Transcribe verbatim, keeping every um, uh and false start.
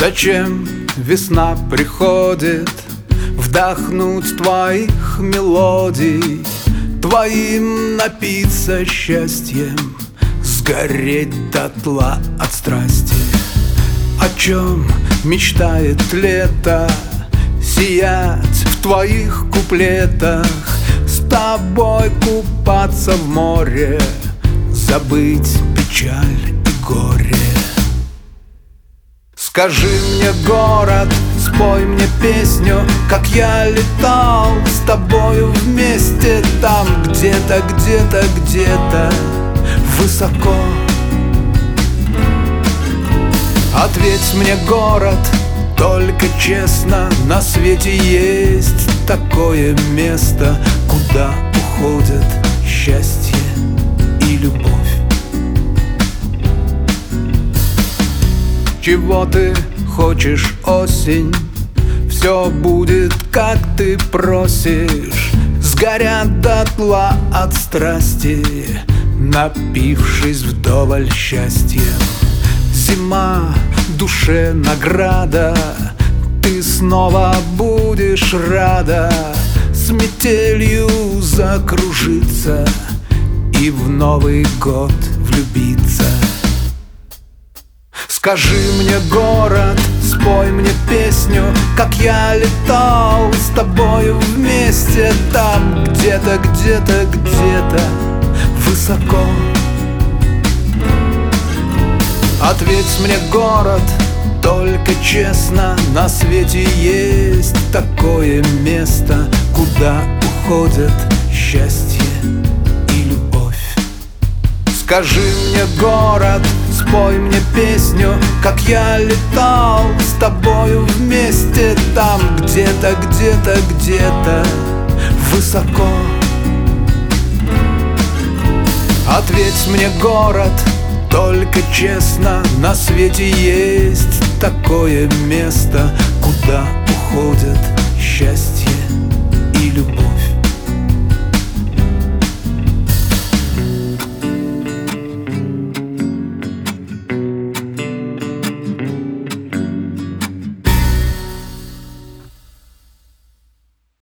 Зачем весна приходит вдохнуть твоих мелодий, твоим напиться счастьем, сгореть дотла от страсти? О чем мечтает лето? Сиять в твоих куплетах, с тобой купаться в море, забыть печаль и горе. Скажи мне, город, спой мне песню, как я летал с тобою вместе, там где-то, где-то, где-то высоко. Ответь мне, город, только честно, на свете есть такое место, куда уходят счастье и любовь. Чего ты хочешь, осень? Все будет, как ты просишь. Сгорят дотла от страсти, напившись вдоволь счастьем. Зима душе награда, ты снова будешь рада с метелью закружиться и в Новый год влюбиться. Скажи мне, город, спой мне песню, как я летал с тобою вместе, там где-то, где-то, где-то высоко. Ответь мне, город, только честно, на свете есть такое место, куда уходят счастье и любовь. Скажи мне, город, спой мне песню, как я летал с тобою вместе, там где-то, где-то, где-то высоко. Ответь мне, город, только честно, на свете есть такое место, куда уходят счастье